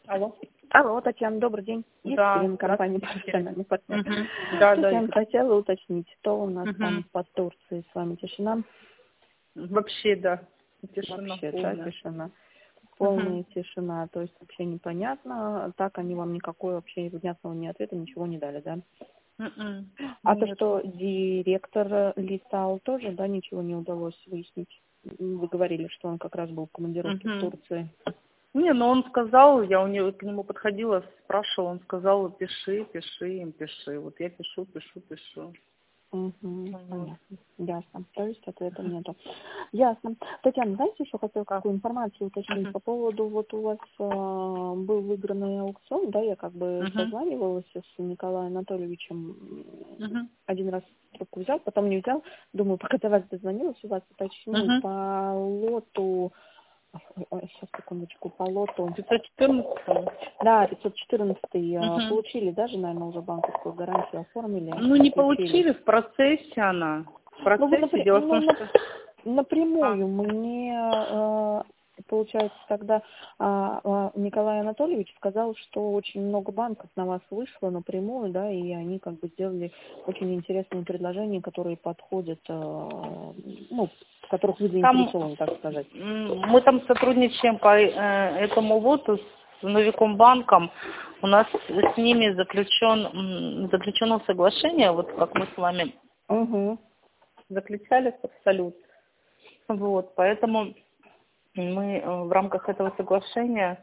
Алло. Алло, Татьяна, добрый день. Да, Екатерина, компания здравствуйте. «Профессиональный партнер». Мгм. Да, да. Татьяна, хотела уточнить, что у нас там Мгм. по Турции с вами? Тишина? Вообще, да. Тишина Вообще, да, полная. тишина. Мгм. Полная тишина, то есть вообще непонятно. Так они вам никакой вообще внятного ни ответа, ничего не дали, да? Мгм. А то, Нет. что директор летал, тоже, да, ничего не удалось выяснить? Вы говорили, что он как раз был в командировке в Мгм. Турции. Не, ну он сказал, я к нему подходила, спрашивала, он сказал, пиши, пиши им, пиши. Вот я пишу, пишу, пишу. Угу, Вот. понятно. Ясно. То есть ответа нету. Ясно. Татьяна, знаете, еще хотела Как? какую информацию уточнить Мгм. по поводу, вот у вас был выигранный аукцион, да, я как бы Мгм. созванивалась с Николаем Анатольевичем, Мгм. один раз трубку взял, потом не взял, думаю, пока до вас дозвонилась, у вас уточню Мгм. по лоту, сейчас, секундочку, по лоту, 514. да, 514 Мгм. получили, даже, наверное, уже банковскую гарантию оформили, Ну, не включили. получили, в процессе она. В Ну, вы процессе, дело в том, что... А, напрямую мне, получается, тогда Николай Анатольевич сказал, что очень много банков на вас вышло напрямую, да, и они как бы сделали очень интересные предложения, которые подходят, ну, в которых вы там заинтересованы, так сказать. мы там сотрудничаем по этому лоту с Новиком банком. У нас с ними заключено соглашение, вот как мы с вами Угу. заключали с Абсолют. Вот, поэтому мы в рамках этого соглашения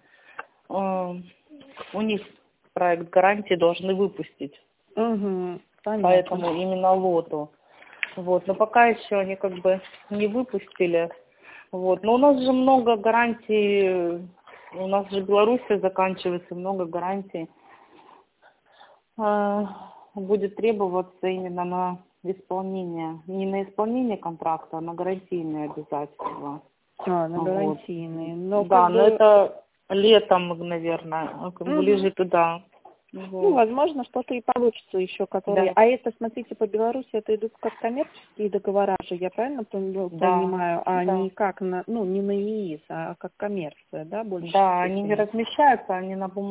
у них проект гарантии должны выпустить. Угу. Понятно. Поэтому именно лоту. Вот, но пока еще они как бы не выпустили. Вот, но у нас же много гарантий, у нас же Белоруссия заканчивается, много гарантий будет требоваться именно на исполнение, не на исполнение контракта, а на гарантийные обязательства. На Вот. гарантийные. Но Да, как но бы... это летом, наверное, Угу. ближе туда. Ну, Вот. возможно, что-то и получится еще, которые... Да, А это, смотрите, по Беларуси это идут как коммерческие договора же, я правильно да, понимаю, а да. не как на, ну, не на ИИС, а как коммерция, да, в большей Да, они не степени? размещаются, они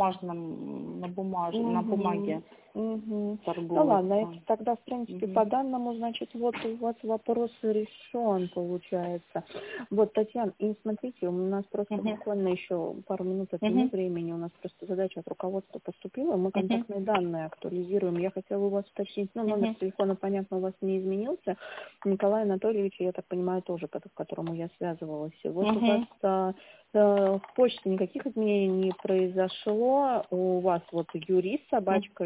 на Угу, бумаге угу. Ну ладно, это торгуются. тогда, в принципе, по Мгм. данному, значит, вот у вас вопрос решен, получается. Вот, Татьяна, и смотрите, у нас просто Мгм. буквально еще пару минут отниму Мгм. времени, у нас просто задача от руководства поступила, мы Мгм. контактные данные актуализируем. Я хотела у вас уточнить, ну, номер Мгм. телефона, понятно, у вас не изменился. Николай Анатольевич, я так понимаю, тоже, к которому я связывалась. Вот у вас Мгм. в почте никаких изменений не произошло. У вас вот юрист, собачка,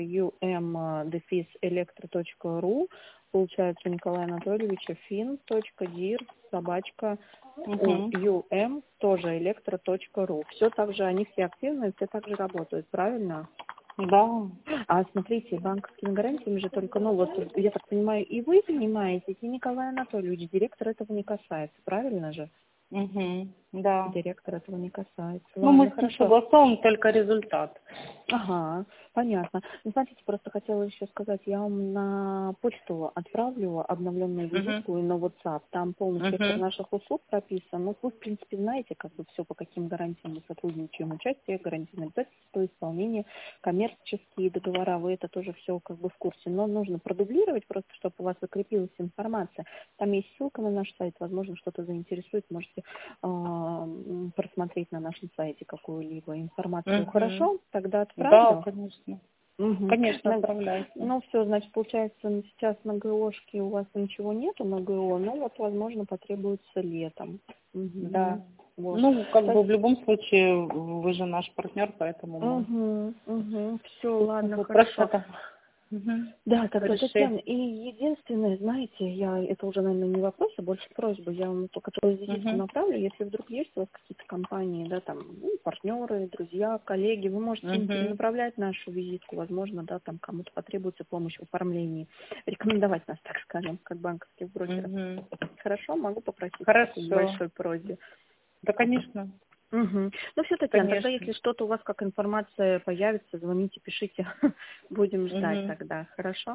um-электро.ру, получается, у Николая Анатольевича fin.dir, собачка, Мгм. тоже электро.ру. Все так же, они все активны, все так же работают, правильно? Да. А смотрите, банковскими гарантиями же только, ну вот, я так понимаю, и вы занимаетесь, и Николай Анатольевич, директор этого не касается, правильно же? Мгм. Да. Директор этого не касается. Ну, мы Ладно, с ним хорошо. согласовываем только результат. Ага, понятно. Ну, смотрите, просто хотела еще сказать, я вам на почту отправлю обновленную Мгм. визитку и на WhatsApp. Там полный спектр Мгм. наших услуг прописан. Ну, вы, в принципе, знаете, как бы все, по каким гарантиям мы сотрудничаем. Участие, гарантийные обязательства, исполнение, коммерческие договора. Вы это тоже все как бы в курсе. Но нужно продублировать просто, чтобы у вас закрепилась информация. Там есть ссылка на наш сайт. Возможно, что-то заинтересует. Можете просмотреть на нашем сайте какую-либо информацию. Мгм. Хорошо? Тогда Да, отправлю. конечно. Угу. Конечно, отправляйте. Ну, все, значит, получается, сейчас на ГОшке у вас ничего нету на ГО, но вот, возможно, потребуется летом. Угу. Да. Вот. Ну, как То бы есть, в любом случае, вы же наш партнер, поэтому мы Все, ладно, вот просто хорошо. это Да, тогда, решили. Татьяна, и единственное, знаете, это уже, наверное, не вопрос, а больше просьба, я вам только твою визитку Мгм. направлю, если вдруг есть у вас какие-то компании, да, там, ну, партнеры, друзья, коллеги, вы можете им Мгм. перенаправлять нашу визитку, возможно, да, там кому-то потребуется помощь в оформлении, рекомендовать нас, так скажем, как банковских брокеров. Мгм. Хорошо, могу попросить по такой Хорошо. небольшой просьбе. Да, конечно. Угу. Ну все, Татьяна, тогда Конечно. если что-то у вас как информация появится, звоните, пишите, будем ждать Мгм. тогда, хорошо?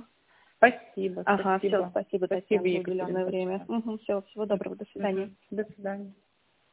Спасибо, Ага, все, спасибо. спасибо, Спасибо, Татьяна, за Екатерина, уделенное время. большое. Угу, все, всего доброго, до свидания. Мгм. До свидания.